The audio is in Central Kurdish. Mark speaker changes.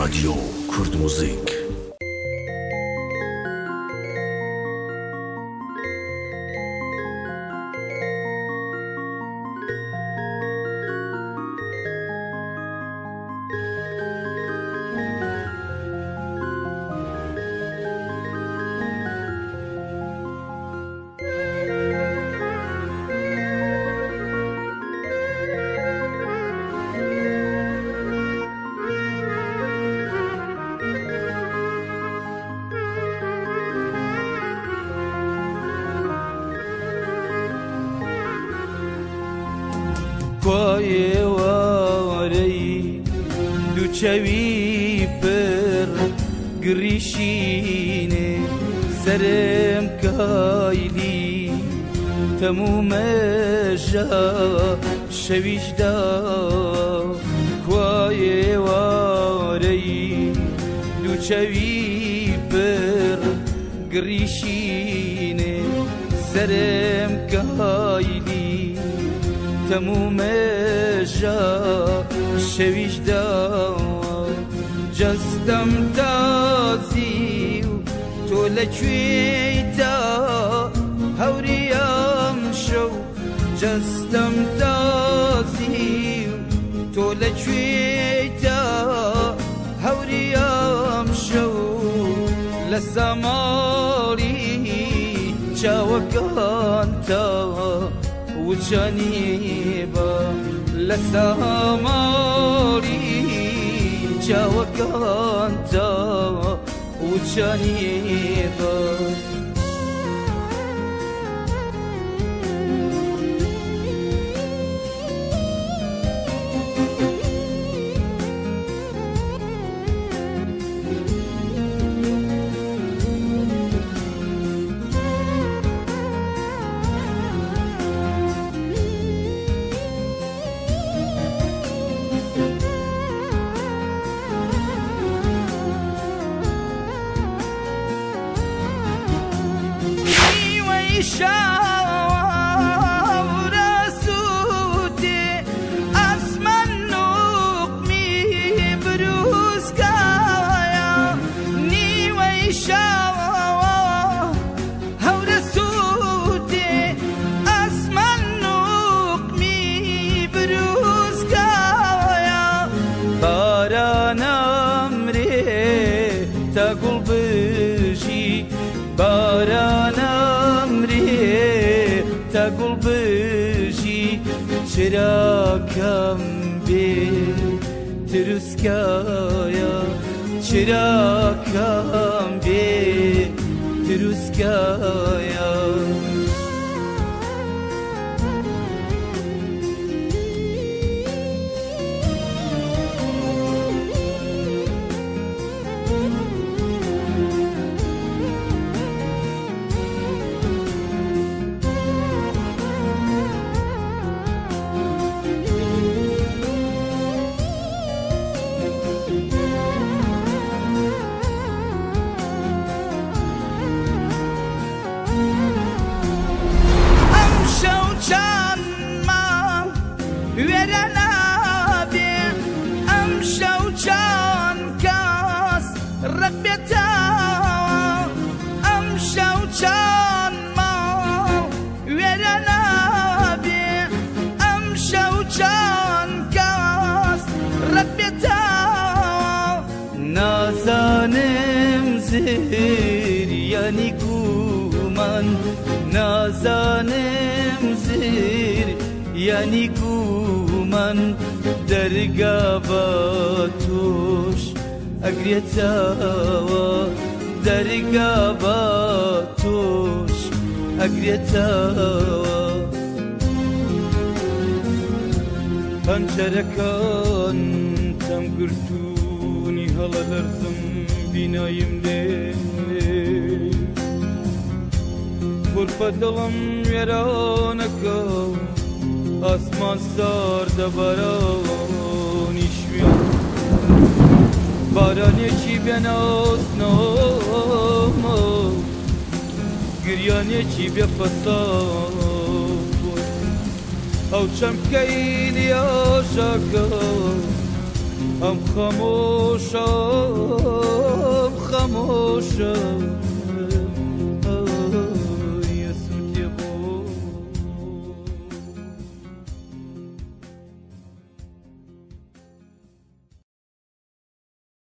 Speaker 1: رادیو کورد موزیک.
Speaker 2: کویواری دوچوی پر گریشینه سرم کایلی تموم جا شویجدا کویواری دوچوی پر گریشینه سرم کایلی تموم جا شویجدا جستم تازی و تو لکویتا هوریم شو جستم تازی و تو لکویتا هوریم شو لسماری جاوکانتا وجانيبا لساماري جاوكانتا وجانيبا شاور سوتي أسمن نقمي بروز كايا نيوي شاور سوتي أسمن نقمي بروز كايا بارانا أمري تقول بجي بارانا تقول بجي شراكم بي تروسكايا شراكم بي تروسكايا نازانم زیر یعنی گومن نازانم زیر یعنی گومن درگاه توش اگریتاوا درگاه توش اگریتاوا پنجرکان تم گرتونی هلا لرزم بینایم لی غرفة دلم ویرانکا آسمان سارده بارانیش میاد بارانی چی بیناست نامو گریانی چی بیا فساد او چمکیلی آشاکا ام خاموشا خاموشه